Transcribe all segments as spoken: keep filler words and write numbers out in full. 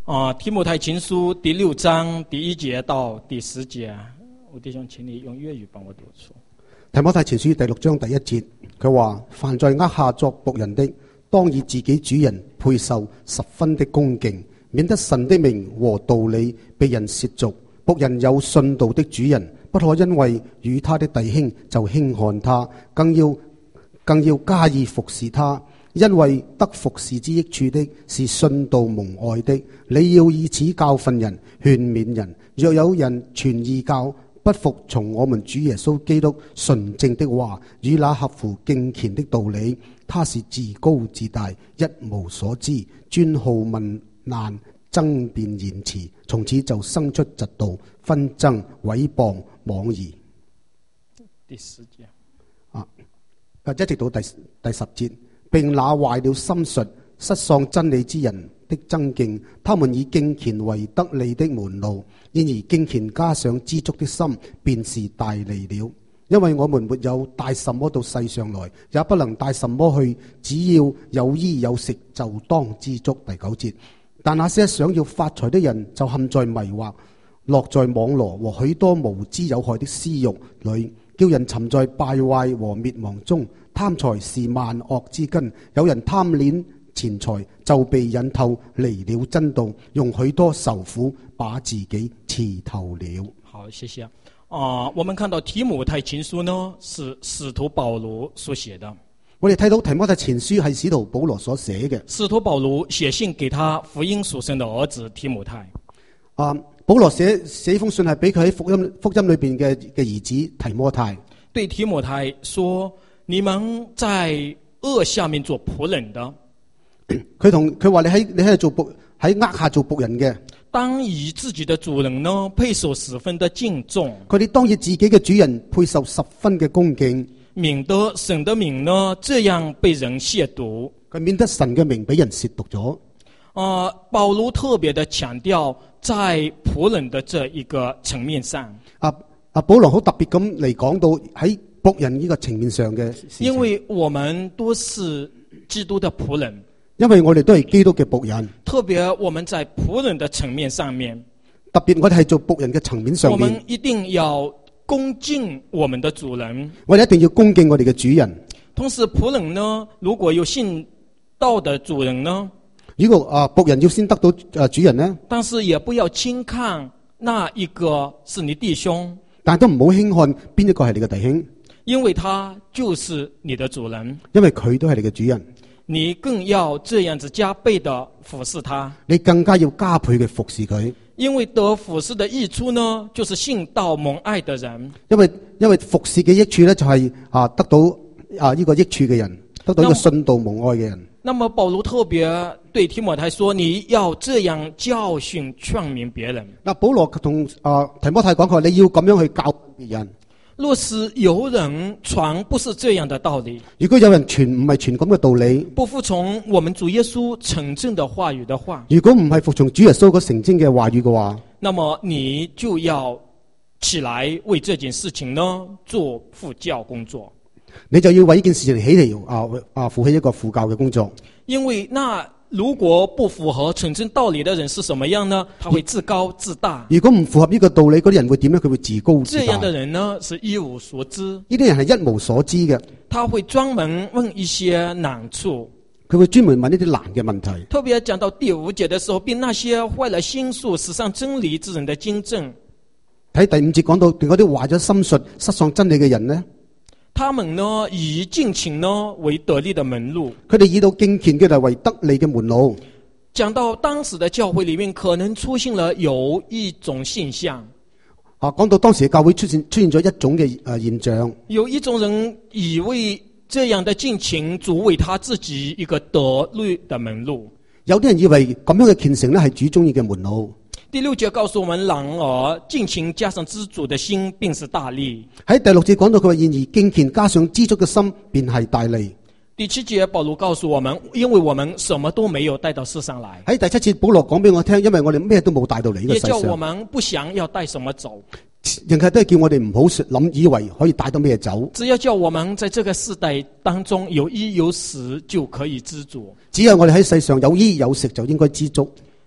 啊，提摩太前書第六章第一節到第十節，我弟兄請你用粵語幫我讀出。 提摩太前書第六章第一節，佢話：凡在軛下作僕人的，當以自己主人配受十分的恭敬，免得神的名和道理被人褻瀆。僕人有信道的主人，不可因為與他的弟兄就輕看他，更要更要加以服侍他。因為得服侍之益處的是信道蒙愛的，你要以此教訓人、勸勉人。若有人傳異教，不服從我們主耶穌基督純正的話，與那合乎敬虔的道理，他是自高自大，一無所知，專好問難，爭辯言辭，從此就生出嫉妒、紛爭、毀謗、妄疑。 第十節啊，一直到第第十節。並那壞了心術、失喪真理之人的爭競，他們以敬虔為得利的門路，然而敬虔加上知足的心，便是大利了。因為我們沒有帶什麼到世上來，也不能帶什麼去，只要有衣有食，就當知足。第九節。但那些想要發財的人，就陷在迷惑、落在網羅和許多無知有害的私欲裏，叫人沉在敗壞和滅亡中。貪財是萬惡之根，有人貪戀錢財，就被引透離了真道，用許多愁苦把自己刺透了。 好，謝謝。啊、呃，我們看到提摩太前書呢，是使徒保羅所寫的。 我哋睇到提摩太前書係使徒保羅所寫嘅。 使徒保羅寫信給他福音所生的兒子提摩太。 啊，保羅寫寫封信係俾佢喺福音福音裏邊嘅嘅兒子提摩太。 對提摩太說。你們在軛下面做僕人的， 佢同佢話你喺你喺度做僕喺軛下做僕人嘅， 當以自己的主人呢配受十分的敬重。 佢哋當以自己嘅主人配受十分嘅恭敬， 免得神的名呢這樣被人褻瀆。 佢免得神嘅名俾人褻瀆咗。 啊、呃，保羅特別的強調在僕人的這一個層面上。 啊啊，保羅好特別咁嚟講到喺僕人呢個層面上嘅事情， 因為我們都是基督的僕人， 因為我哋都係基督嘅僕人。 特別我們在僕人的層面上面， 特別我哋係做僕人嘅層面上面， 我們一定要恭敬我們的主人， 我哋一定要恭敬我哋嘅主人。 同時僕人呢，如果有信道的主人呢， 如果啊僕人要先得到啊主人呢， 但是也不要輕看那一個是你弟兄， 但係都唔好輕看邊一個係你嘅弟兄。 因為他就是你的主人， 因為佢都係你嘅主人， 你更要這樣子加倍的服侍他， 你更加要加倍嘅服侍佢。 因為得服侍的益處呢，就是信道蒙愛的人。 因為因為服侍嘅益處咧，就係啊得到啊呢個益處嘅人，得到呢個信道蒙愛嘅人。 那麼保羅特別對提摩太說，你要這樣教訓勸勉別人。 嗱，保羅同啊提摩太講，佢話你要咁樣去教別人。 若是有人傳不是這樣的道理， 如果有人傳唔係傳咁嘅道理， 不服從我們主耶穌誠正的話語的話， 如果唔係服從主耶穌個誠正嘅話語嘅話， 那麼你就要起來為這件事情呢做輔教工作。 你就要為呢件事情起嚟啊啊負起一個輔教嘅工作。 因為那如果不符合誠正道理的人是什麼樣呢？他會自高自大。 如果唔符合呢個道理，嗰啲人會點呢？佢會自高自大。 這樣的人呢，是一無所知。 呢啲人係一無所知嘅。 他會專門問一些難處。 佢會專門問呢啲難嘅問題。 特別講到第五節的時候，並那些壞了心術、失喪真理之人的經證。 睇第五節講到，嗰啲壞咗心術、失喪真理嘅人呢？ 他們呢以敬虔呢為得利的門路， 佢哋以到敬虔嘅嚟為得利嘅門路。 講到當時的教會裏面可能出現了有一種現象， 啊，講到當時嘅教會出現出現咗一種嘅誒現象， 有一種人以為這樣的敬虔主為他自己一個得利的門路， 有啲人以為咁樣嘅虔誠呢係主中意嘅門路。 第六節告訴我們，然而敬虔加上知足的心，便是大利。 喺第六節講到佢話，然而敬虔加上知足嘅心，便係大利。 第七節保羅告訴我們，因為我們什麼都沒有帶到世上來。 喺第七節保羅講俾我聽，因為我哋咩都冇帶到嚟呢個世上。 也叫我們不想要帶什麼走。 人係都係叫我哋唔好諗以為可以帶到咩走。 只要叫我們在這個世代當中有衣有食就可以知足。 只有我哋喺世上有衣有食就應該知足。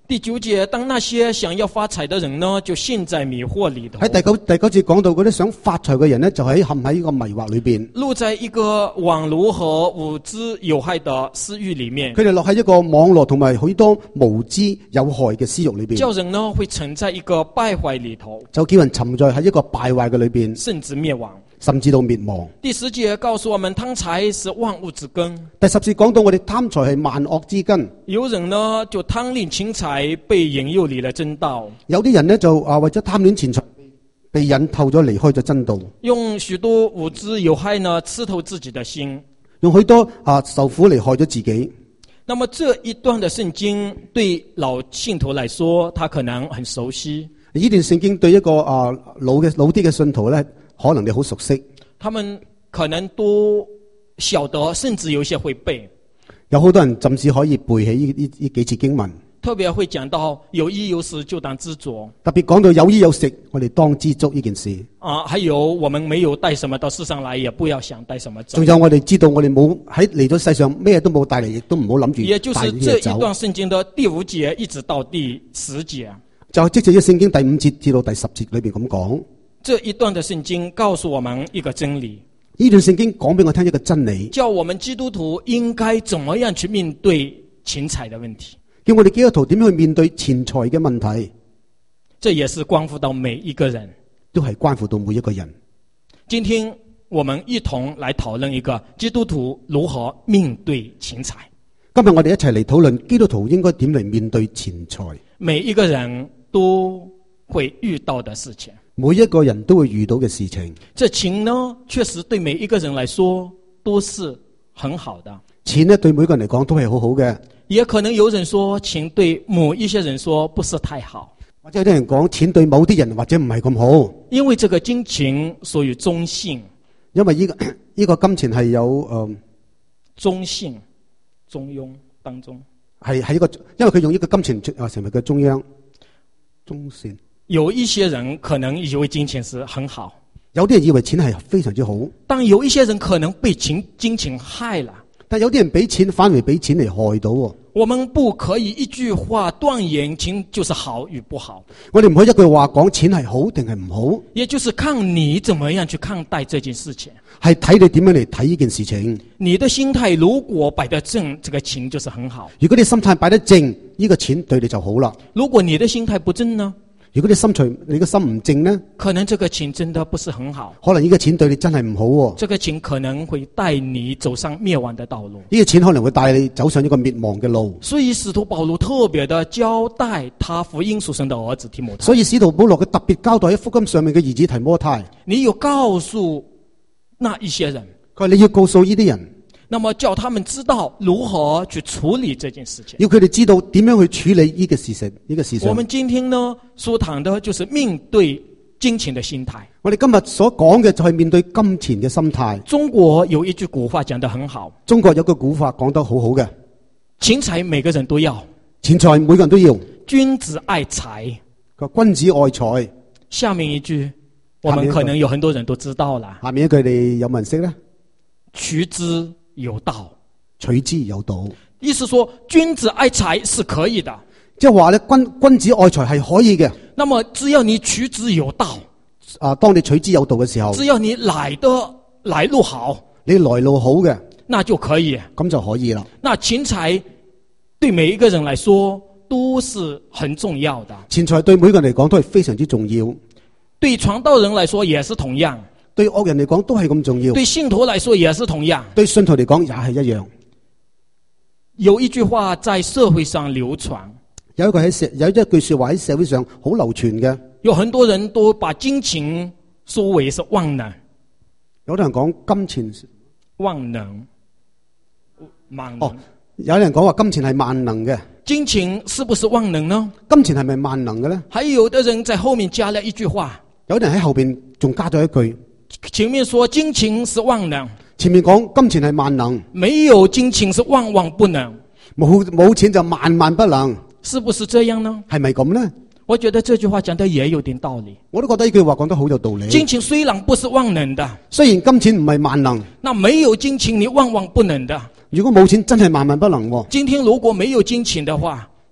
第九節，當那些想要發財的人呢，就陷在迷惑裏頭。 喺第九第九節講到嗰啲想發財嘅人呢，就喺陷喺呢個迷惑裏邊， 落在一個網羅和無知有害的私欲裏面。 佢哋落喺一個網絡同埋許多無知有害嘅私欲裏邊， 叫人呢會沉在一個敗壞裏頭， 就叫人沉在喺一個敗壞嘅裏邊， 甚至滅亡。 甚至到滅亡。 第十節告訴我們，貪財是萬惡之根。 第十節講到我哋貪財係萬惡之根。 有人呢就貪戀錢財，被引誘離了真道。 有啲人呢就啊為咗貪戀錢財，被引透咗離開咗真道。 用許多無知有害呢刺透自己的心， 用許多啊受苦嚟害咗自己。 那麼這一段的聖經對老信徒來說，他可能很熟悉。 呢段聖經對一個啊老嘅老啲嘅信徒咧，可能你好熟悉， 他們可能都曉得，甚至有些會背。 有好多人甚至可以背起呢呢呢幾節經文。 特別會講到有衣有食就當知足。 特別講到有衣有食，我哋當知足呢件事。 啊，還有我們沒有帶什麼到世上來，也不要想帶什麼走。 仲有我哋知道我哋冇喺嚟咗世上咩都冇帶嚟，亦都唔好諗住帶也就是呢啲這嘢走。 一段聖經的第五節一直到第十節。 就即係呢聖經第五節至到第十節裏邊咁講。 這一段的聖經告訴我們一個真理， 呢段聖經講俾我聽一個真理， 叫我們基督徒應該怎麼樣去面對錢財的問題， 叫我哋基督徒點樣去面對錢財嘅問題。 這也是關乎到每一個人， 都係關乎到每一個人。 今天我們一同來討論一個基督徒如何面對錢財。 今日我哋一齊嚟討論基督徒應該點嚟面對錢財。 每一個人都會遇到的事情， 每一個人都會遇到嘅事情。 這錢呢，確實對每一個人來說都是很好的。 錢呢，對每個人嚟講都係好好嘅。 也可能有人說，錢對某一些人說不是太好， 或者有啲人講錢對某啲人或者唔係咁好。 因為這個金錢屬於中性， 因為呢、這個呢、這個金錢係有誒、呃、 中性、中庸當中， 係係一個，因為佢用呢個金錢啊成為個中央中線。 有一些人可能以為金錢是很好， 有啲人以為錢係非常之好， 但有一些人可能被錢金錢害了。 但有啲人俾錢反而俾錢嚟害到。 我們不可以一句話斷言錢就是好與不好， 我哋唔可以一句話講錢係好定係唔好， 也就是看你怎麼樣去看待這件事情， 係睇你點樣嚟睇呢件事情。 你的心態如果擺得正，這個錢就是很好。 如果你心態擺得正，呢個錢對你就好啦。 如果你的心態不正呢？ 如果你心隨你個心唔正呢， 可能這個錢真的不是很好， 可能呢個錢對你真係唔好喎。 這個錢可能會帶你走上滅亡的道路。 呢個錢可能會帶你走上一個滅亡嘅路。 所以使徒保羅特別的交代他福音屬神的兒子提摩太。 所以使徒保羅佢特別交代喺福音上面嘅兒子提摩太， 你要告訴那一些人， 佢話你要告訴呢啲人， 那麼叫他們知道如何去處理這件事情。 要佢哋知道點樣去處理呢個事情，呢個事情。 我們今天呢所談的就是面對金錢的心態。 我哋今日所講嘅就係面對金錢嘅心態。 中國有一句古話講得很好， 中國有個古法講得好好嘅， 錢財每個人都要， 錢財每個人都要。 君子愛財。 佢話君子愛財。 下面一句我們可能有很多人都知道了， 下面一句你有冇人識呢？ 取之有道， 取之有道。 意思說君子愛財是可以的， 即係話咧，君君子愛財係可以嘅。 那麼只要你取之有道， 啊，當你取之有道嘅時候， 只要你來的來路好， 你來路好嘅， 那就可以， 咁就可以啦。 那錢財對每一個人來說都是很重要的， 錢財對每個人嚟講都係非常之重要， 對傳道人來說也是同樣， 對惡人嚟講都係咁重要， 對信徒來說也是同樣， 對信徒嚟講也係一樣。 有一句話在社會上流傳， 有一個喺社有一句說話喺社會上好流傳嘅， 有很多人都把金錢說為是萬能， 有啲人講金錢萬能，萬能。 哦，有人講話金錢係萬能嘅， 金錢是不是萬能呢？ 金錢係咪萬能嘅咧？ 還有的人在後面加了一句話， 有人喺後邊仲加咗一句， 前面說金錢是萬能， 前面講金錢係萬能， 沒有金錢是萬萬不能， 冇冇錢就萬萬不能， 是不是這樣呢？ 係咪咁呢？ 我覺得這句話講得也有點道理。 我都覺得呢句話講得好有道理。 金錢雖然不是萬能的， 雖然金錢唔係萬能， 那沒有金錢你萬萬不能的。 如果冇錢真係萬萬不能喎。 今天如果沒有金錢的話，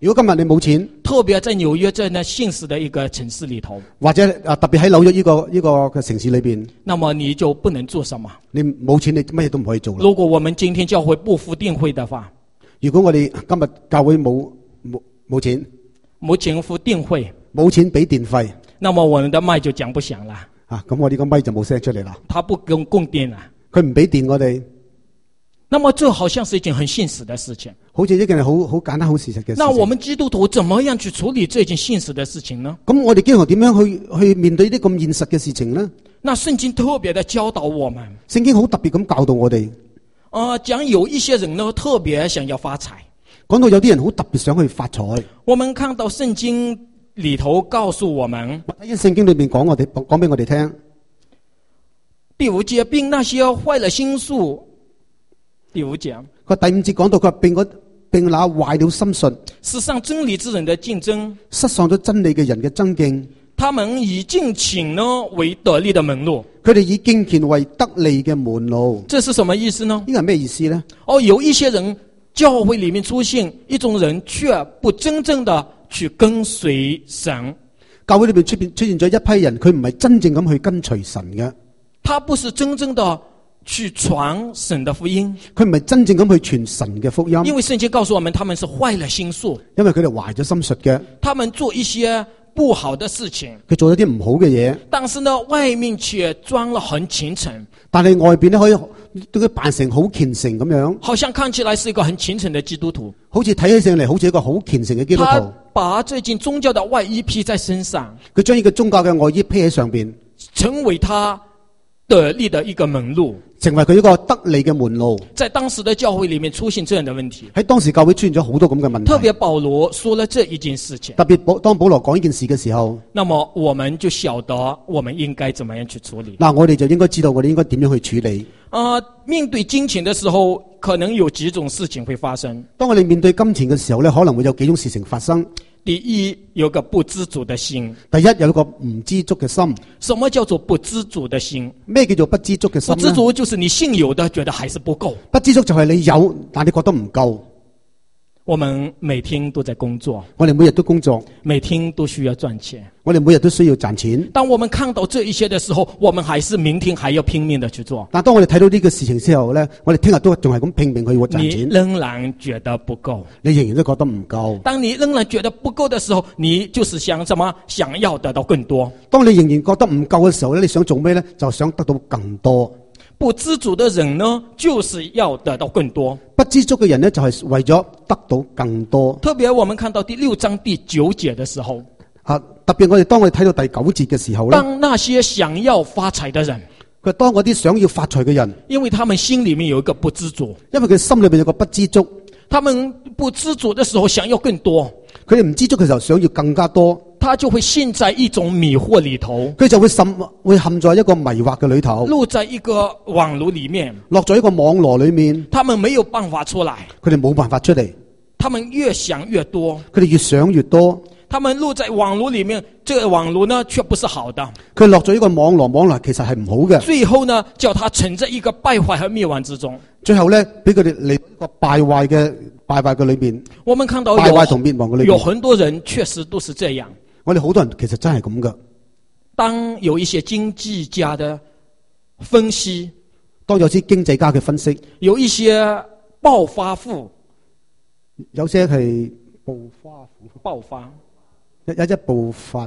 如果今日你冇錢， 特別在紐約這樣現實的一個城市裏頭， 或者啊特別喺紐約呢個呢個嘅城市裏邊， 那麼你就不能做什麼？ 你冇錢，你乜嘢都唔可以做啦。 如果我們今天教會不付電費的話， 如果我哋今日教會冇冇冇錢， 冇錢付電費， 冇錢俾電費， 那麼我們的麥就講不響啦。 啊，咁我哋個咪就冇聲出嚟啦。 他不供供電啦， 佢唔俾電我哋。 那麼這好像是一件很現實的事情。 好似一件好好簡單好事實嘅事情。 那我們基督徒怎麼樣去處理這件現實的事情呢？ 咁我哋基督徒點樣去去面對呢啲咁現實嘅事情呢？ 那聖經特別的教導我們， 聖經好特別咁教導我哋。 啊、呃，講有一些人呢特別想要發財， 講到有啲人好特別想去發財。 我們看到聖經裏頭告訴我們， 喺聖經裏面講我哋講俾我哋聽， 第五節，並那些壞了心術。第五節， 佢第五節講到佢話並嗰並那壞了心術， 世上真理之人的競爭， 失喪咗真理嘅人嘅爭競， 他們以敬虔呢為得利的門路。 佢哋以敬虔為得利嘅門路。 這是什麼意思呢？ 呢個係咩意思呢？ 哦，有一些人教會裏面出現一種人，卻不真正的去跟隨神。 教會裏邊出現出現咗一批人，佢唔係真正咁去跟隨神嘅， 他不是真正的去傳神的福音， 佢唔係真正咁去傳神嘅福音。 因為聖經告訴我們，他們是壞了心術， 因為佢哋壞咗心術嘅， 他們做一些不好的事情， 佢做咗啲唔好嘅嘢， 但是呢，外面卻裝了很虔誠， 但係外邊咧可以對佢扮成好虔誠咁樣， 好像看起來是一個很虔誠的基督徒， 好似睇起上嚟好似一個好虔誠嘅基督他徒。 把這件宗教的外衣披在身上， 佢將呢個宗教嘅外衣披喺上邊， 成為他得利的一個門路， 成為佢一個得利嘅門路。 在當時的教會裏面出現這樣的問題， 喺當時教會出現咗好多咁嘅問題。 特別保羅說了這一件事情， 特別保當保羅講呢件事嘅時候， 那麼我們就曉得我們應該怎麼樣去處理。 嗱，我哋就應該知道我哋應該點樣去處理。 啊、呃，面對金錢的時候，可能有幾種事情會發生。 當我哋面對金錢嘅時候咧，可能會有幾種事情發生。 第一，有個不知足的心。 第一，有一個唔知足嘅心。 什麼叫做不知足的心？ 咩叫做不知足嘅心呢？ 不知足就是你現有的覺得還是不夠。 不知足就係你有，但你覺得唔夠。 我們每天都在工作， 我哋每日都工作， 每天都需要賺錢。 我哋每日都需要賺錢。 當我們看到這一些的時候，我們還是明天還要拼命的去做。 但當我哋睇到呢個事情之後呢，我哋聽日都仲係咁拼命去賺錢。 你仍然覺得不夠， 你仍然都覺得唔夠。 當你仍然覺得不夠的時候，你就是想什麼？想要得到更多。 當你仍然覺得唔夠嘅時候呢，你想做咩呢？就想得到更多。 不知足的人呢，就是要得到更多。 不知足嘅人呢，就係為咗得到更多。 特別我們看到第六章第九節的時候， 啊，特別我哋當我哋睇到第九節嘅時候呢， 當那些想要發財的人， 佢當嗰啲想要發財嘅人， 因為他們心裏面有一個不知足， 因為佢心裏邊有個不知足， 他們不知足的時候想要更多， 佢哋唔知足嘅時候想要更加多， 他就會陷在一種迷惑裏頭， 佢就會陷會陷在一個迷惑嘅裏頭， 落在一個網絡裏面， 落咗一個網羅裏面， 他們沒有辦法出來， 佢哋冇辦法出嚟， 他們越想越多， 佢哋越想越多， 他們落在網絡裏面，這個網絡呢卻不是好的， 佢落咗一個網羅，網羅其實係唔好嘅， 最後呢叫他沉在一個敗壞和滅亡之中， 最後呢俾佢哋嚟一個敗壞嘅敗壞嘅裏邊， 我們看到敗壞同滅亡嘅裏邊， 有很多人確實都是這樣。 我哋好多人其實真係咁噶。 當有一些經濟家的分析， 當有啲經濟家嘅分析， 有一些暴發戶， 有些係暴發戶， 爆發， 一一一暴發，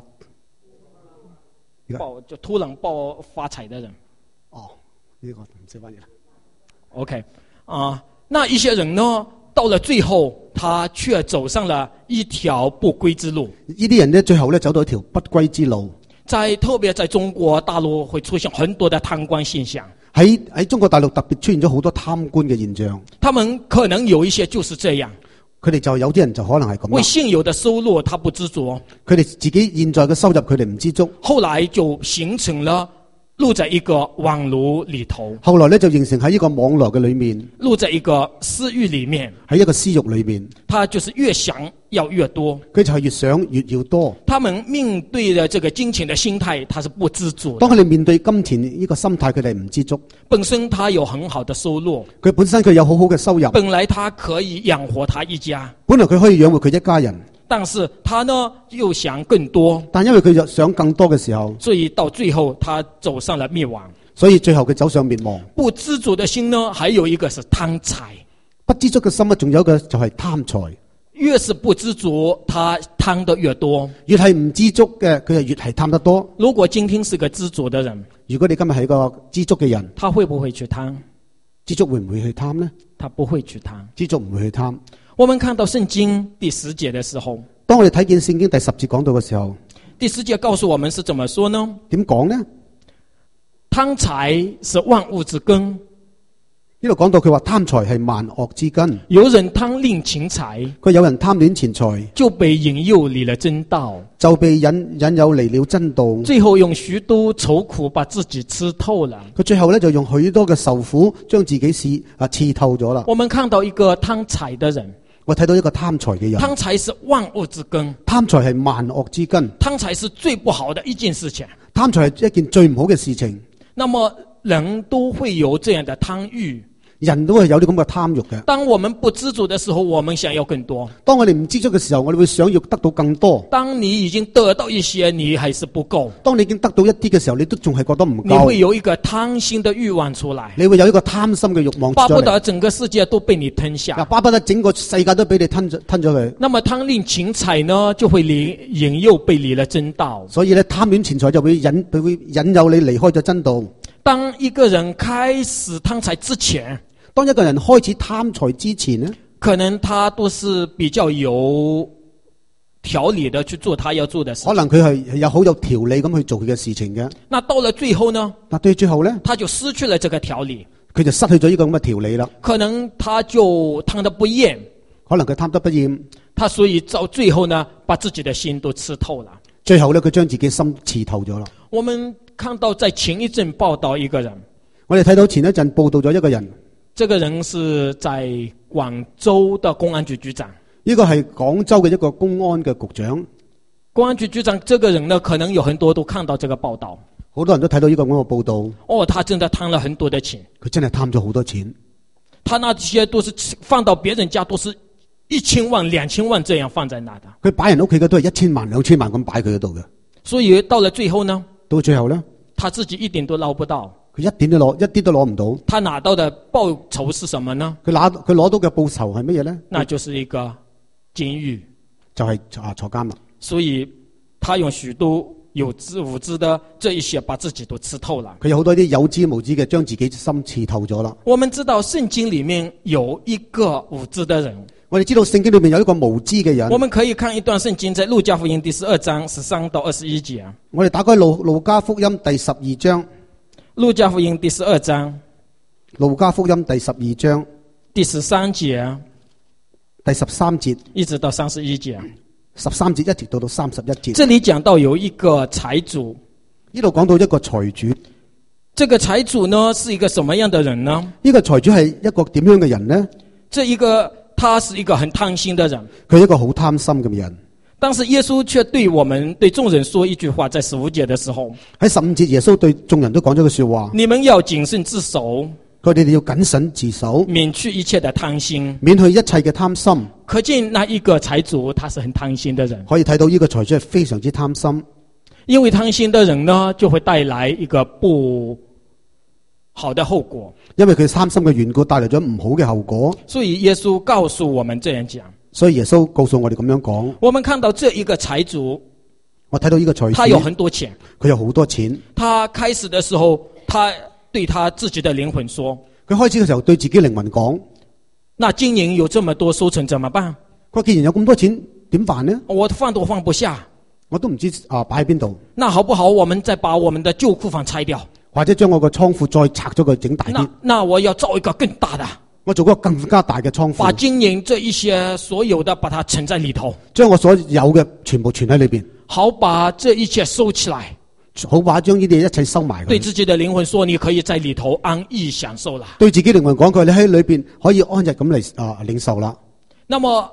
爆就突然爆發財的人。 哦，呢、這個唔識翻譯啦。 OK 啊、呃，那一些人呢，到了最後，他卻走上了一條不歸之路。 呢啲人呢，最後呢走到一條不歸之路。 在特別在中國大陸會出現很多的貪官現象。 喺喺中國大陸特別出現咗好多貪官嘅現象。 他們可能有一些就是這樣。 佢哋就有啲人就可能係咁。 為現有的收入，他不知足。 佢哋自己現在嘅收入，佢哋唔知足。 後來就形成了落在一個網絡裏頭。 後來呢就形成喺一個網絡嘅裏面， 落在一個私欲裏面， 喺一個私欲裏面， 他就是越想要越多。 佢就係越想越要多。 他們面對的這個金錢的心態，他是不知足的。 當佢哋面對金錢呢個心態，佢哋唔知足。 本身他有很好的收入， 佢本身佢有好好嘅收入， 本來他可以養活他一家， 本來佢可以養活佢一家人， 但是他呢又想更多， 但因為佢想更多嘅時候， 所以到最後他走上了滅亡。 所以最後佢走上滅亡。 不知足的心呢，還有一個是貪財。 不知足嘅心啊，仲有一個就係貪財。 越是不知足，他貪得越多。 越係唔知足嘅，佢就越係貪得多。 如果今天是個知足的人， 如果你今日係一個知足嘅人， 他會不會去貪？ 知足會唔會去貪呢？ 他不會去貪。 知足唔會去貪。 我們看到聖經第十節的時候， 當我哋睇見聖經第十節講到嘅時候， 第十節告訴我們是怎麼說呢？ 點講呢？ 貪財是萬惡之根。 呢度講到佢話貪財係萬惡之根。 有人貪戀錢財， 佢有人貪戀錢財， 就被引誘離了真道， 就被引引誘離了真道。 最後用許多愁苦把自己吃透了。 佢最後咧就用許多嘅受苦將自己試啊刺透咗啦。 我們看到一個貪財的人， 我睇到一個貪財嘅人。 貪財是萬惡之根， 貪財係萬惡之根。 貪財是最不好的一件事情。 貪財係一件最唔好嘅事情。 那麼人都會有這樣的貪欲。 人都係有啲咁嘅貪欲嘅。 當我們不知足的時候，我們想要更多。 當我哋唔知足嘅時候，我哋會想要得到更多。 當你已經得到一些，你還是不夠。 當你已經得到一啲嘅時候，你都仲係覺得唔夠。 你會有一個貪心的欲望出來。 你會有一個貪心嘅欲望出嚟。 巴不得整個世界都被你吞下。 巴不得整個世界都俾你吞咗吞咗佢。 那麼貪戀錢財呢，就會離引誘背離了真道。 所以咧，貪戀錢財就會引佢會引誘你離開咗真道。 當一個人開始貪財之前， 當一個人開始貪財之前呢， 可能他都是比較有條理的去做他要做的事。 可能佢係有好有條理咁去做佢嘅事情嘅。 那到了最後呢？ 嗱，對最後呢， 他就失去了這個條理， 佢就失去咗呢個咁嘅條理啦。 可能他就貪得不厭， 可能佢貪得不厭， 他所以到最後呢，把自己的心都吃透了。 最後呢，佢將自己心刺透咗啦。 我們看到在前一陣報道一個人， 我哋睇到前一陣報道咗一個人。 這個人是在廣州的公安局局長。 呢個係廣州嘅一個公安嘅局長。 公安局局長這個人呢，可能有很多都看到這個報道。 好多人都睇到呢個咁嘅報道。 哦，他真的貪了很多的錢。 佢真係貪咗好多錢。 他那些都是放到別人家，都是一千萬、兩千萬這樣放在那的。 佢擺人屋企嘅都係一千萬、兩千萬咁擺佢嗰度嘅。 所以到了最後呢？ 到最後呢， 他自己一點都撈不到。 佢一點都攞，一啲都攞唔到。 他拿到的報酬是什麼呢？ 佢拿佢攞到嘅報酬係乜嘢呢？ 那就是一個監獄， 就係啊坐監啦。 所以他用許多有知無知的這一些，把自己都吃透了。 佢有好多啲有知無知嘅，將自己心刺透咗啦。 我們知道聖經裏面有一個無知的人。 我哋知道聖經裏面有一個無知嘅人。 我們可以看一段聖經，在路加福音第十二章十三到二十一節。 我哋打開路路加福音第十二章。 路加福音第十二章， 路加福音第十二章第十三節， 第十三節一直到三十一節， 十三節一直到到三十一節。 這裏講到有一個財主， 呢度講到一個財主。 這個財主呢是一個什麼樣的人呢？ 呢個財主係一個點樣嘅人呢？ 這一個他是一個很貪心的人， 佢係一個好貪心嘅人。 但是耶穌卻對我們對眾人說一句話，在十五節的時候， 喺十五節耶穌對眾人都講咗句說話： 你們要謹慎自守， 佢哋要謹慎自守， 免去一切的貪心， 免去一切嘅貪心。 可見那一個財主他是很貪心的人， 可以睇到呢個財主係非常之貪心， 因為貪心的人呢就會帶來一個不好的後果， 因為佢貪心嘅緣故帶來咗唔好嘅後果。 所以耶穌告訴我們這樣講。 所以耶穌告訴我哋咁樣講， 我們看到這一個財主， 我睇到呢個財主， 他有很多錢， 佢有好多錢。 他開始的時候，他對他自己的靈魂說， 佢開始嘅時候對自己靈魂講， 那金銀有這麼多收成怎麼辦？ 佢既然有咁多錢，點辦呢？ 我放都放不下， 我都唔知啊擺喺邊度。 那好不好？我們再把我們的舊庫房拆掉， 或者將我個倉庫再拆咗佢整大啲。 那那我要造一個更大的。 我做個更加大嘅倉庫， 把金銀這一些所有的把它存在裏頭， 將我所有嘅全部存喺裏邊， 好把這一切收起來， 好把將呢啲一切收埋。 對自己的靈魂說，你可以在裏頭安逸享受啦。 對自己靈魂講，佢你喺裏邊可以安逸咁嚟啊領受啦。 那麼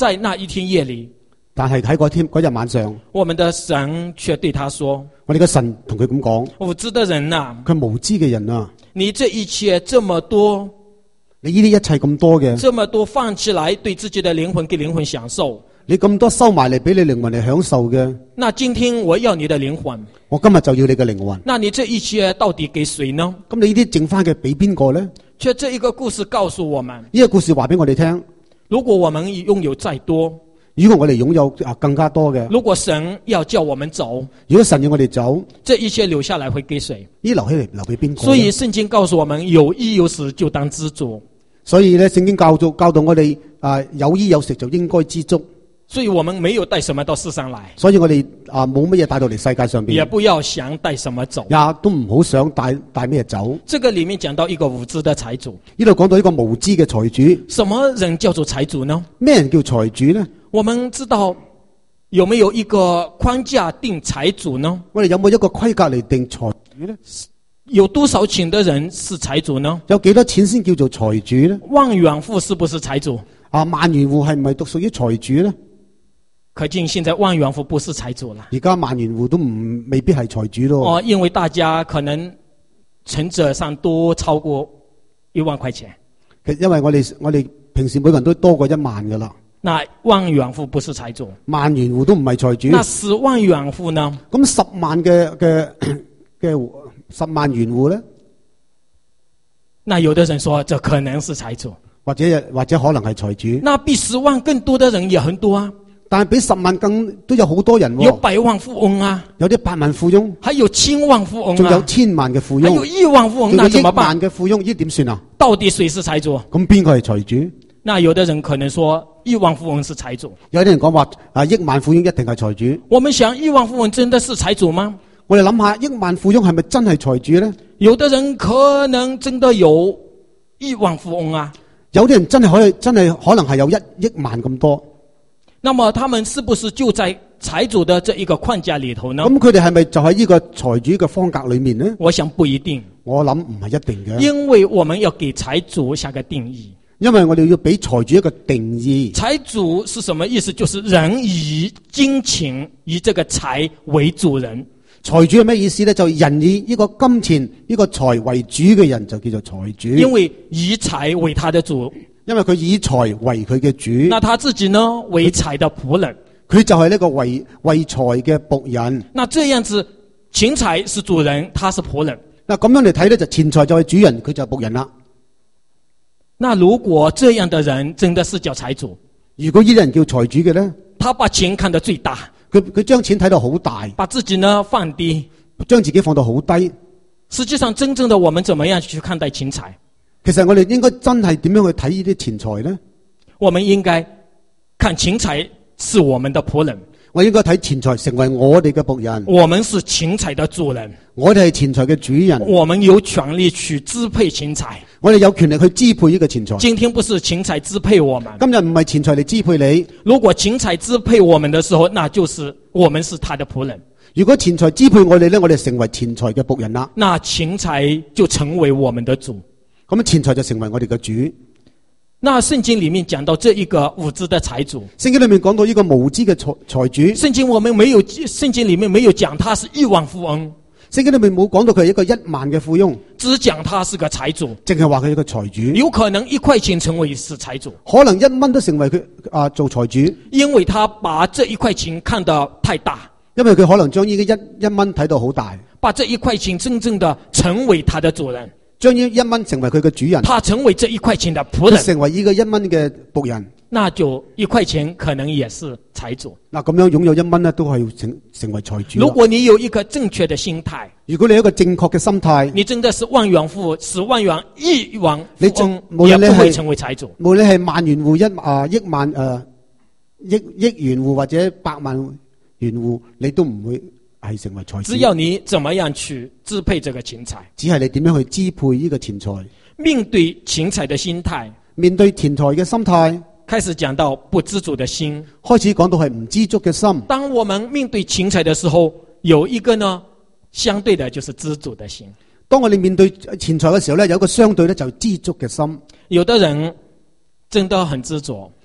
在那一天夜裏， 但係喺嗰天嗰日晚上， 我們的神卻對他說： 我哋嘅神同佢咁講， 無知的人啊， 佢無知嘅人啊， 你這一切這麼多， 你呢啲一切咁多嘅， 這麼多放起來對自己的靈魂給靈魂享受， 你咁多收埋嚟俾你靈魂嚟享受嘅， 那今天我要你的靈魂， 我今日就要你嘅靈魂。 那你這一切到底給誰呢？ 咁你呢啲剩翻嘅俾邊個呢？ 卻這一個故事告訴我們， 呢個故事話俾我哋聽， 如果我們擁有再多， 如果我哋擁有啊更加多嘅， 如果神要叫我們走， 如果神要我哋走， 這一切留下來會給誰？ 呢留起嚟留俾邊個？ 所以聖經告訴我們，有衣有食就當知足。 所以咧，聖經教導教導我哋啊，有衣有食就應該知足。 所以我們沒有帶什麼到世上來， 所以我哋啊冇乜嘢帶到嚟世界上邊， 也不要想帶什麼走， 也都唔好想帶帶咩走。 這個裏面講到一個無知的財主， 呢度講到一個無知嘅財主。 什麼人叫做財主呢？ 咩人叫財主呢？ 我們知道有沒有一個框架定財主呢？ 我哋有冇一個規格嚟定財主呢？ 有多少錢的人是財主呢？ 有幾多錢先叫做財主呢？ 萬元戶是不是財主？ 啊，萬元戶係唔係獨屬於財主呢？ 可見現在萬元戶不是財主了。 而家萬元戶都唔未必係財主咯。 哦，因為大家可能存折上都超過一萬塊錢。 因為我哋我哋平時每個人都多過一萬噶啦。 那萬元戶不是財主， 萬元戶都唔係財主。 那十萬元戶呢？ 咁十萬嘅嘅嘅十萬元戶咧？ 那有的人說，這可能是財主， 或者或者可能係財主。 那比十萬更多的人也很多啊。 但係比十萬更都有好多人， 有百萬富翁啊， 有啲百萬富翁， 還有千萬富翁啊， 仲有千萬嘅富翁， 還有億萬富翁，那怎麼辦？ 億萬嘅富翁，呢點算啊？ 到底誰是財主？ 咁邊個係財主？ 那有的人可能說億萬富翁是財主， 有啲人講話啊，億萬富翁一定係財主。 我們想億萬富翁真的是財主嗎？ 我哋諗下，億萬富翁係咪真係財主咧？ 有的人可能真的有億萬富翁啊， 有啲人真係可以，真係可能係有一億萬咁多。 那麼他們是不是就在財主的這一個框架裏頭呢？ 咁佢哋係咪就喺呢個財主嘅方格裏面呢？ 我想不一定。 我諗唔係一定嘅， 因為我們要給財主下個定義。 因為我哋要俾財主一個定義。 財主是什麼意思？就是人以金錢以這個財為主人。 財主係咩意思呢？就人以呢個金錢呢個財為主嘅人就叫做財主。 因為以財為他的主。 因為佢以財為佢嘅主， 那他自己呢？為財的僕人， 佢就係呢個為為財嘅僕人。 那這樣子，錢財是主人，他是僕人。 嗱咁樣嚟睇咧，就錢財就係主人，佢就係僕人啦。 那如果這樣的人真的是叫財主， 如果呢啲人叫財主嘅咧， 他把錢看得最大， 佢佢將錢睇到好大， 把自己呢放低， 將自己放到好低。 實際上，真正的我們怎麼樣去看待錢財？ 其實我哋應該真係點樣去睇呢啲錢財呢？ 我們應該看錢財是我們的僕人， 我應該睇錢財成為我哋嘅僕人。 我們是錢財的主人， 我哋係錢財嘅主人。 我們有權利去支配錢財。 我哋有權力去支配呢個錢財。 今天不是錢財支配我們， 今日唔係錢財嚟支配你。 如果錢財支配我們的時候，那就是我們是他的僕人。 如果錢財支配我哋呢，我哋成為錢財嘅僕人啦。 那錢財就成為我們的主。 咁錢財就成為我哋嘅主。 那聖經裏面講到這一個無知的財主， 聖經裏面講到呢個無知嘅財財主。 聖經我們沒有，聖經裏面沒有講他是億萬富翁。 聖經裏面冇講到佢係一個一萬嘅富翁， 只講他是個財主， 淨係話佢係一個財主。 有可能一塊錢成為是財主， 可能一蚊都成為佢啊做財主， 因為他把這一塊錢看得太大， 因為佢可能將呢個一一蚊睇到好大， 把這一塊錢真正的成為他的主人。 將呢一蚊成為佢嘅主人， 他成為這一塊錢的僕人， 成為呢個一蚊嘅僕人， 那就一塊錢可能也是財主。 嗱咁樣擁有一蚊咧，都係成成為財主。 如果你有一個正確的心態， 如果你有一個正確嘅心態， 你真的是萬元戶、十萬元、億萬富翁， 你也不會成為財主。 無論係萬元戶、一啊億萬誒億億元戶或者百萬元戶，你都唔會係成為財主。 只要你怎麼樣去支配這個錢財， 只係你點樣去支配呢個錢財。 面對錢財的心態， 面對錢財嘅心態， 開始講到不知足的心， 開始講到係唔知足嘅心。 當我們面對錢財的時候，有一個呢相對的就是知足的心。 當我哋面對錢財嘅時候咧，有一個相對咧就知足嘅心。 有的人真的很知足，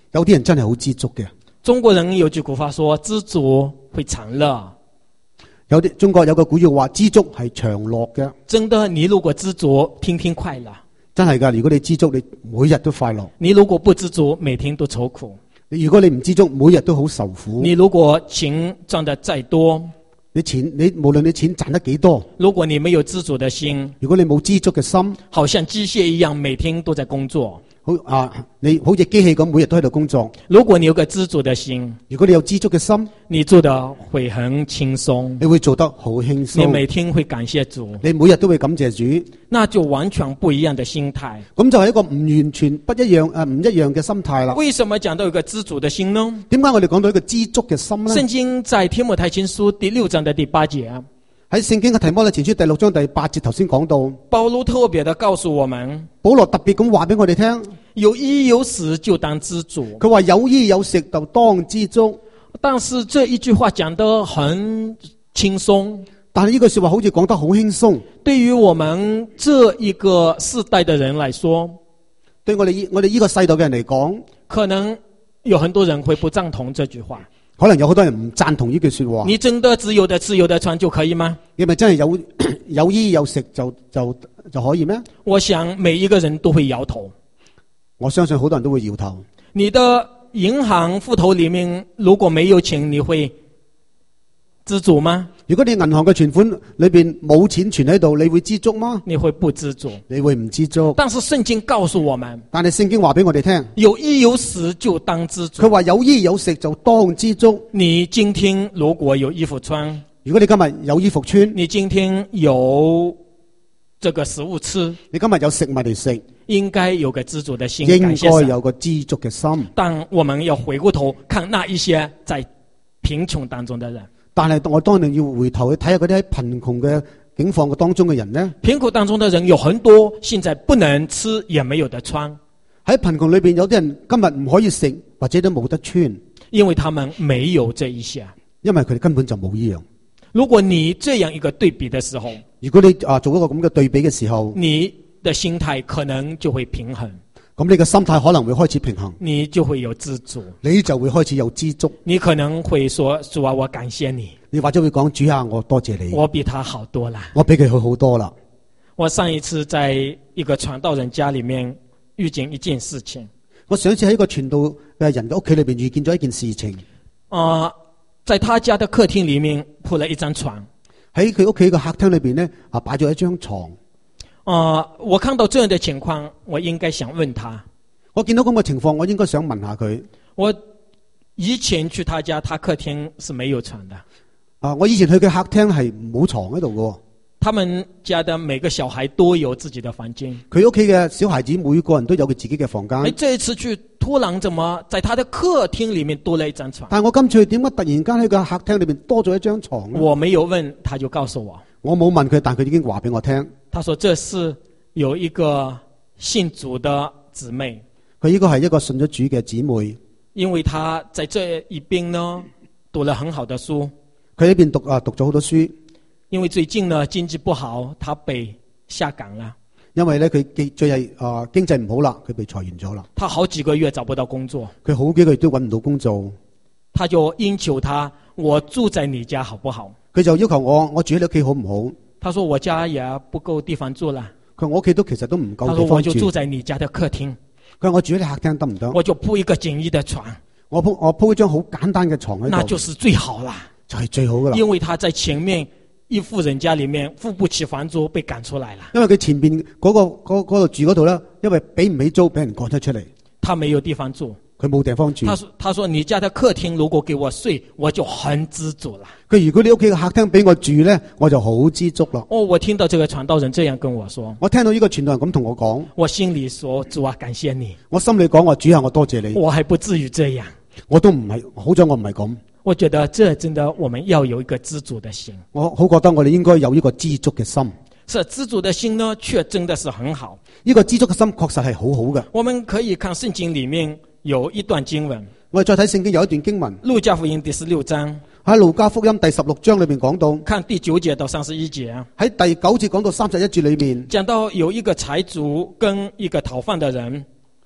有啲人真係好知足嘅。 中國人有句古話說：知足會長樂。 有啲中國有個古語話：知足係長樂嘅。 真的，你如果知足，天天快樂。 真係㗎，如果你知足，你每日都快樂。 你如果不知足，每天都愁苦。 如果你唔知足，每日都好受苦。 你如果錢賺得再多， 你錢你無論你錢賺得幾多， 如果你沒有知足的心， 如果你冇知足嘅心， 好像機械一樣，每天都在工作。 好啊，你好似機器咁，每日都喺度工作。 如果你有個知足的心， 如果你有知足嘅心， 你做得會很輕鬆， 你會做得好輕鬆。 你每天會感謝主， 你每日都會感謝主， 那就完全不一樣的心態。 咁就係一個唔完全不一樣誒唔一樣嘅心態啦。 為什麼講到有個知足的心呢？ 點解我哋講到一個知足嘅心呢？ 聖經在提摩太前書第六章的第八節， 喺聖經嘅提摩太前書第六章第八節頭先講到， 保羅特別的告訴我們， 保羅特別咁話俾我哋聽， 有衣有食就當知足。 佢話有衣有食就當知足。 但是這一句話講得很輕鬆， 但係呢句說話好似講得好輕鬆。 對於我們這一個世代的人來說， 對我哋我哋呢個世代嘅人嚟講， 可能有很多人會不贊同這句話。 可能有好多人唔贊同呢句說話。 你真的只有得吃有得穿就可以嗎？ 你咪真係有有衣有食就就就可以咩？ 我想每一個人都會搖頭。 我相信好多人都會搖頭。 你的銀行戶頭裏面如果沒有錢，你會知足嗎？ 如果你銀行嘅存款裏邊冇錢存喺度，你會知足嗎？ 你會不知足。 你會唔知足。 但是聖經告訴我們， 但係聖經話俾我哋聽， 有衣有食就當知足。 佢話有衣有食就當知足。 你今天如果有衣服穿， 如果你今日有衣服穿， 你今天有這個食物吃， 你今日有食物嚟食， 應該有個知足的心， 應該有個知足嘅心。 但我們要回過頭看那一些在貧窮當中的人。 但係我當然要回頭去睇下嗰啲喺貧窮嘅境況嘅當中嘅人呢。 貧窮當中的人有很多，現在不能吃，也沒有得穿。 喺貧窮裏邊，有啲人今日唔可以食，或者都冇得穿， 因為他們沒有這一些。 因為佢哋根本就冇呢樣。 如果你這樣一個對比的時候， 如果你啊做一個咁嘅對比嘅時候， 你的心態可能就會平衡。 咁你嘅心態可能會開始平衡， 你就會有知足， 你就會開始有知足。 你可能會說：主啊，我感謝你。 你或者會講：主啊，我多謝你。 我比他好多了。 我比佢好好多啦。 我上一次在一個傳道人家裏面遇見一件事情。 我上一次喺一個傳道嘅人嘅屋企裏邊遇見咗一件事情。 啊、呃，在他家的客廳裏面鋪了一張床。 喺佢屋企嘅客廳裏邊呢，啊擺咗一張床。 啊、呃，我看到這樣的情況，我應該想問他。 我見到咁嘅情況，我應該想問下佢。 我以前去他家，他客廳是沒有床的。 啊，我以前去佢客廳係冇床喺度嘅。 他們家的每個小孩都有自己的房間。 佢屋企嘅小孩子每個人都有佢自己嘅房間。 誒，這一次去突然怎麼在他的客廳裏面多了一張床？ 但係我今次點解突然間喺個客廳裏面多咗一張床呢？ 我沒有問，他就告訴我。 我冇問佢，但佢已經話俾我聽。 他說這是有一個信主的姊妹， 佢呢個係一個信咗主嘅姊妹， 因為他在這一邊呢讀了很好的書。 佢喺邊讀啊讀咗好多書。 因為最近呢經濟不好，他被下崗了。 因為咧佢最係啊經濟唔好啦，佢被裁員咗啦。 他好幾個月找不到工作， 佢好幾個月都揾唔到工作。 他就要求他：我住在你家好不好？ 佢就要求我，我住喺你屋企好唔好？ 他說：我家也不夠地方住啦。 佢話我屋企都其實都唔夠地方住。 他說：我就住在你家的客廳。 佢話我住喺你客廳得唔得？ 我就鋪一個簡易的床。 我鋪我鋪一張好簡單嘅床喺度。 那就是最好啦， 就係最好噶啦。 因為他在前面一戶人家裏面付不起房租，被趕出來了。 因為佢前邊嗰、那個嗰嗰度住嗰度咧，因為俾唔起租，俾人趕咗出嚟。 他沒有地方住， 佢冇地方住。 他說：他說你家的客廳如果給我睡，我就很知足了。 佢如果你屋企嘅客廳俾我住咧，我就好知足啦。 哦，我聽到這個傳道人這樣跟我說， 我聽到呢個傳道人咁同我講， 我心裏說：主啊，感謝你。 我心裏講話，主啊，我多謝你。 我還不至於這樣， 我都唔係，好彩我唔係咁。 我覺得這真的我們要有一個知足的心。 我好覺得我哋應該有呢個知足嘅心。 是知足的心呢，卻真的是很好。 呢個知足嘅心確實係好好嘅。 我們可以看聖經裏面有一段經文， 我哋再睇聖經有一段經文， 路加福音第十六章， 喺路加福音第十六章裏面講到， 看第九節到三十一節， 喺第九節講到三十一節裏面， 講到有一個財主跟一個討飯的人。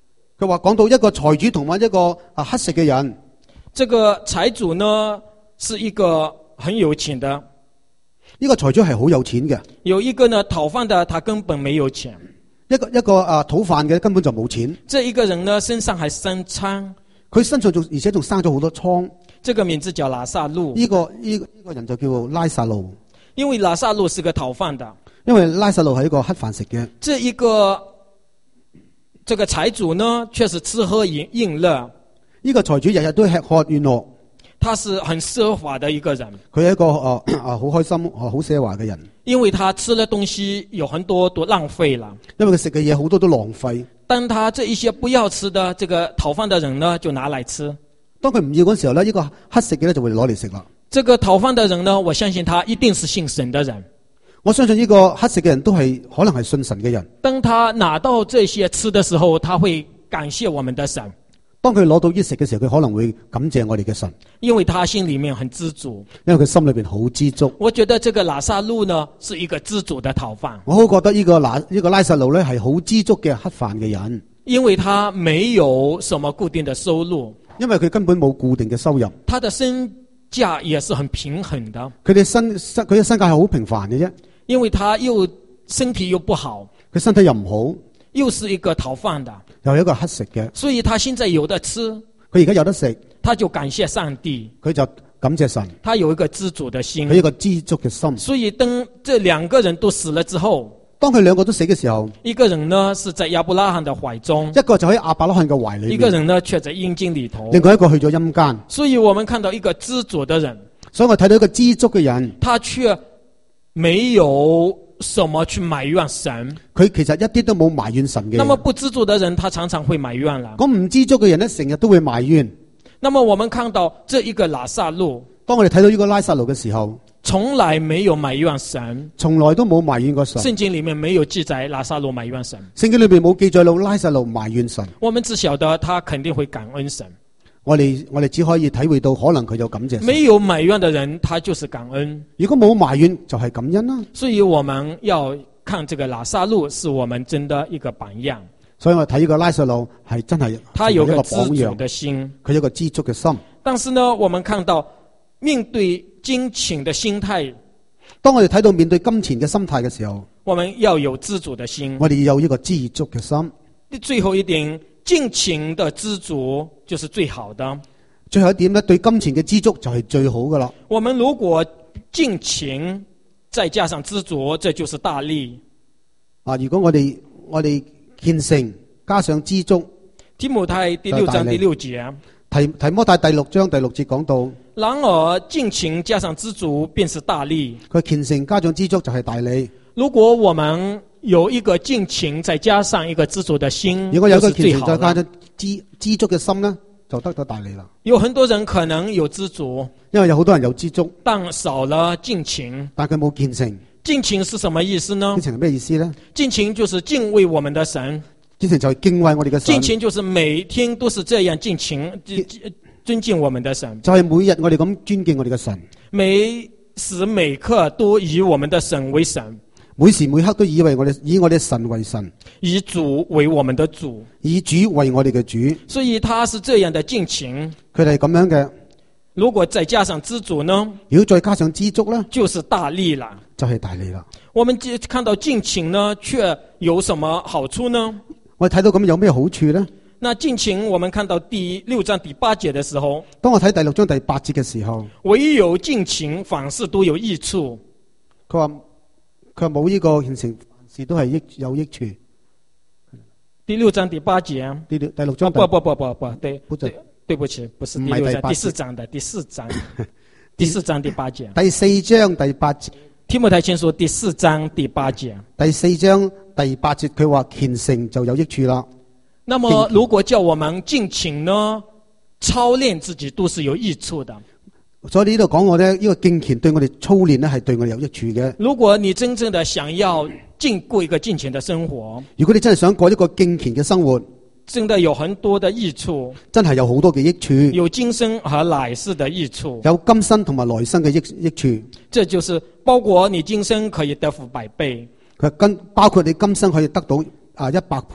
佢話講到一個財主同埋一個啊乞食嘅人， 這個財主呢是一個很有錢的， 呢個財主係好有錢嘅。 有一個呢討飯的，他根本沒有錢。 一個一個啊討飯嘅根本就冇錢。 這一個人呢身上還生瘡， 佢身上仲而且仲生咗好多瘡。 這個名字叫拿撒路。 呢、這個呢、這個呢、這個人就叫做拉撒路， 因為拿撒路是個討飯的， 因為拉撒路係一個乞飯食嘅。 這一個這個財主呢，卻是吃喝飲飲樂。 呢、這個財主日日都吃喝玩樂， 他是很奢華的一個人。 佢係一個啊啊好開心啊好奢華嘅人。 因為他吃的東西有很多都浪費了， 因為佢食嘅嘢好多都浪費。 但他這一些不要吃的，這個討飯的人呢，就拿來吃。 當佢唔要嗰時候呢，呢、這個乞食嘅咧就會攞嚟食啦。 這個討飯的人呢，我相信他一定是信神的人。 我相信呢個乞食嘅人都係可能係信神嘅人。 當他拿到這些吃的時候，他會感謝我們的神。 當佢攞到呢食嘅時候，佢可能會感謝我哋嘅神， 因為他心裏面很知足。 因為佢心裏邊好知足。 我覺得這個拿撒路呢，是一個知足的討飯。 我好覺得呢個拿呢、這個拉撒路咧係好知足嘅乞飯嘅人， 因為他沒有什麼固定的收入， 因為佢根本冇固定嘅收入， 他的身價也是很平衡的。 佢哋身佢嘅身價係好平凡嘅啫。 因為他又身體又不好， 佢身體又唔好， 又是一個討飯的， 又係一個乞食嘅， 所以他現在有得吃， 佢而家有得食， 他就感謝上帝， 佢就感謝神， 他有一個知足的心， 佢一個知足嘅心。 所以當這兩個人都死了之後， 當佢兩個都死嘅時候， 一個人呢是在亞伯拉罕的懷中， 一個就喺亞伯拉罕嘅懷裏面， 一個人呢卻在陰間裏頭， 另外一個去咗陰間。 所以我們看到一個知足的人， 所以我睇到一個知足嘅人， 他卻沒有什麼去埋怨神， 佢其實一啲都冇埋怨神嘅。 那麼不知足的人，他常常會埋怨了。 咁唔知足嘅人咧，成日都會埋怨。 那麼我們看到這一個拿撒路， 當我哋睇到呢個拉撒路嘅時候， 從來沒有埋怨神， 從來都冇埋怨過神。 聖經裏面沒有記載拿撒路埋怨神， 聖經裏面冇記載到拉撒路埋怨神。 我們只曉得他肯定會感恩神。 我哋我哋只可以體會到，可能佢有感謝神。 沒有埋怨的人，他就是感恩。 如果冇埋怨，就係感恩啦。 所以我們要看這個拿撒路，是我們真的一個榜樣。 所以我睇呢個拉撒路係真係他有個一個榜知足樣的心， 佢有一個知足嘅心。 但是呢，我們看到面對金錢的心態， 當我哋睇到面對金錢嘅心態嘅時候， 我們要有知足的心。 我哋要有一個知足嘅心。 最後一點，金錢的知足就是最好的。 最後一點咧，對金錢嘅知足就係最好噶啦。 我們如果金錢再加上知足，這就是大利。 啊，如果我哋我哋虔誠加上知足， 提摩太第六章第六節， 提提摩太第六章第六節講到， 然而金錢加上知足便是大利。 佢虔誠加上知足就係大利。 如果我們有一個金錢再加上一個知足的心， 如果有一個就是最好虔誠再加的。 上知知足嘅心呢，就得到大利啦。 有很多人可能有知足， 因為有好多人有知足， 但少了金錢。 但佢冇虔誠。 敬情是什麼意思呢？ 敬情係咩意思呢？ 敬情就是敬畏我們的神， 敬情就係敬畏我哋嘅神。 敬情就是每天都是這樣敬情，尊敬我們的神。 就係每日我哋咁尊敬我哋嘅神， 每時每刻都以我們的神為神， 每時每刻都以為我哋以我哋神為神， 以主為我們的主， 以主為我哋嘅主。 所以他是這樣的敬情。 佢哋係咁樣嘅。 如果再加上知足呢？ 如果再加上知足呢， 就是大利了， 就係大利啦。 我們看到敬情呢，卻有什麼好處呢？ 我哋睇到咁有咩好處呢？ 那敬情，我們看到第六章第八節的時候， 當我睇第六章第八節嘅時候， 唯有敬情，凡事都有益處。 佢話佢話冇呢個虔誠，凡事都係益有益處。 第六章第八節， 第六第六章第、 啊、不不不不不對， 不對， 對不起，不是第六章，第四章的第四章，第四章第八節。 第四章第八節， 提摩太前書第四章第八節。 第四章第八節，佢話虔誠就有益處啦。 那麼如果叫我們敬虔呢，操練自己都是有益處的。 所以呢度講我咧，呢、這個敬虔對我哋操練咧係對我哋有益處嘅。 如果你真正的想要敬過一個敬虔的生活， 如果你真係想過一個敬虔嘅生活， 真的有很多的益處， 真係有好多嘅益處， 有今生和來世的益處， 有今生同埋來生嘅益益處。 這就是包括你今生可以得福百倍， 佢跟包括你今生可以得到啊一百倍。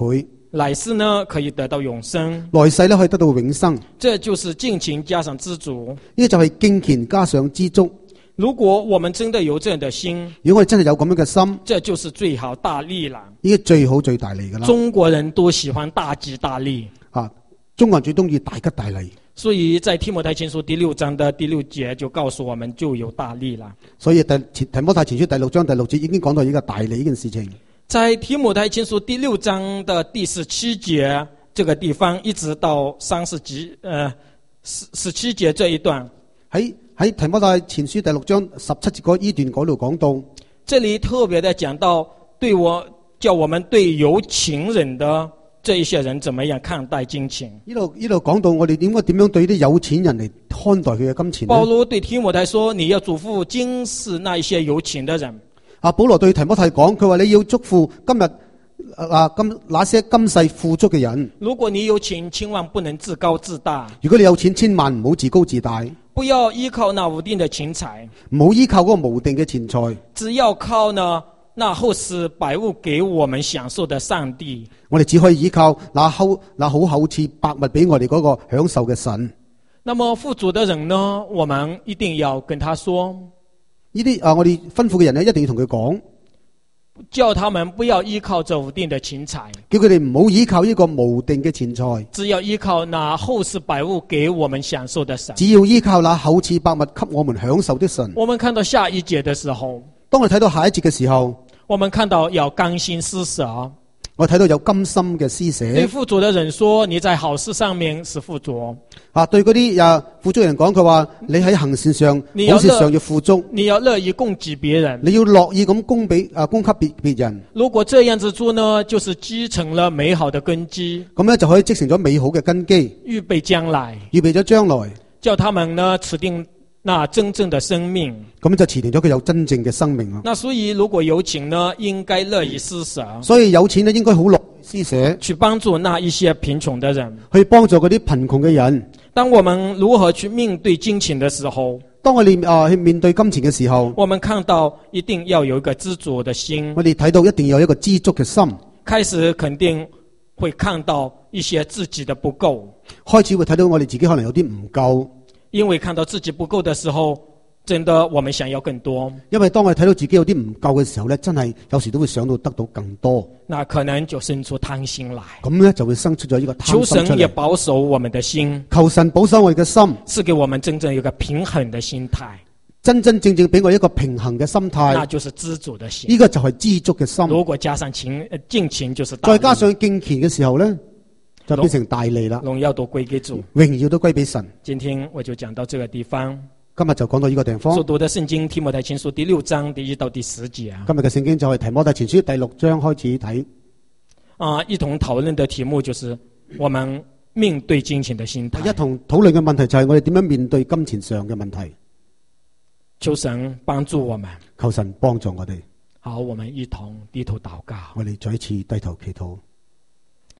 乃是呢可以得到永生。 來世咧可以得到永生。 這就是敬虔加上知足。 呢個就係敬虔加上知足。 如果我們真的有這樣的心， 如果我哋真係有咁樣嘅心， 這就是最好大利啦。 呢個最好最大利噶啦。 中國人都喜歡大吉大利啊，中國人最中意大吉大利。 所以在提摩太前書第六章的第六節就告訴我們就有大利啦。 所以第提摩太前書第六章第六節已經講到呢個大利呢件事情。 在提摩太前書第六章的第十七節這個地方，一直到三十節，呃，十十七節這一段， 喺喺提摩太前書第六章十七節嗰呢段嗰度講到， 這裏特別的講到對我叫我們對有情人的這一些人怎麼樣看待金錢。 呢度呢度講到我哋應該點樣對啲有錢人嚟看待佢嘅金錢呢？ 保羅對提摩太說：你要囑咐今世那一些有情的人。 啊，保羅對提摩太講，佢話你要囑咐今日啊今那些今世富足嘅人。 如果你有錢，千萬不能自高自大。 如果你有錢，千萬唔好自高自大。 不要依靠那無定的錢財， 唔好依靠嗰個無定嘅錢財。 只要靠呢那厚賜百物給我們享受的上帝。 我哋只可以依靠那厚那好厚賜百物俾我哋嗰個享受嘅神。 那麼富足的人呢，我們一定要跟他說， 呢啲啊，我哋吩咐嘅人咧，一定要同佢講， 叫他們不要依靠這無定的錢財， 叫佢哋唔好依靠呢個無定嘅錢財， 只要依靠那厚賜百物給我們享受的神。 只要依靠那厚賜百物給我們享受的神。 我們看到下一節的時候， 當我哋睇到下一節嘅時候， 我們看到要甘心施捨。 我睇到有甘心嘅施捨。 對富足的人說，你在好事上面是富足。 啊，對嗰啲啊富足人講，佢話你喺行善上、好事上要富足， 你要樂意供給別人， 你要樂意咁供俾啊供給別別人。 如果這樣子做呢，就是積成了美好的根基， 咁咧就可以積成咗美好嘅根基， 預備將來， 預備咗將來， 叫他們呢持定那真正的生命。 咁就持定咗佢有真正嘅生命啊。 那所以如果有情呢，應該樂意施捨， 所以有錢呢，應該好樂意施捨， 去幫助那一些貧窮的人， 去幫助嗰啲貧窮嘅人。 當我們如何去面對金錢的時候， 當我哋啊去面對金錢嘅時候， 我們看到一定要有一個知足的心。 我哋睇到一定要有一個知足嘅心。 開始肯定會看到一些自己的不夠， 開始會睇到我哋自己可能有啲唔夠， 因為看到自己不夠的時候，真的我們想要更多。 因為當我哋睇到自己有啲唔夠嘅時候咧，真係有時都會想到得到更多。 那可能就生出貪心來。 咁咧就會生出咗呢個貪心出嚟。 求神也保守我們的心， 求神保守我哋嘅心， 賜給我們真正一個平衡的心態， 真真正正俾我一個平衡嘅心態。 那就是知足的心。 呢個就係知足嘅心。 如果加上情呃敬虔，就是大利， 再加上敬虔嘅時候咧，就變成大利啦。 榮耀都歸給主， 榮耀都歸俾神。 今天我就講到這個地方。 今日就講到呢個地方。 所讀的聖經提摩太前書第六章第一到第十節啊。 今日嘅聖經就係提摩太前書第六章開始睇。 啊，一同討論的題目就是我們面對金錢的心態。 一同討論嘅問題就係我哋點樣面對金錢上嘅問題。 求神幫助我們， 求神幫助我哋。 好，我們一同低頭禱告。 我哋再一次低頭祈禱。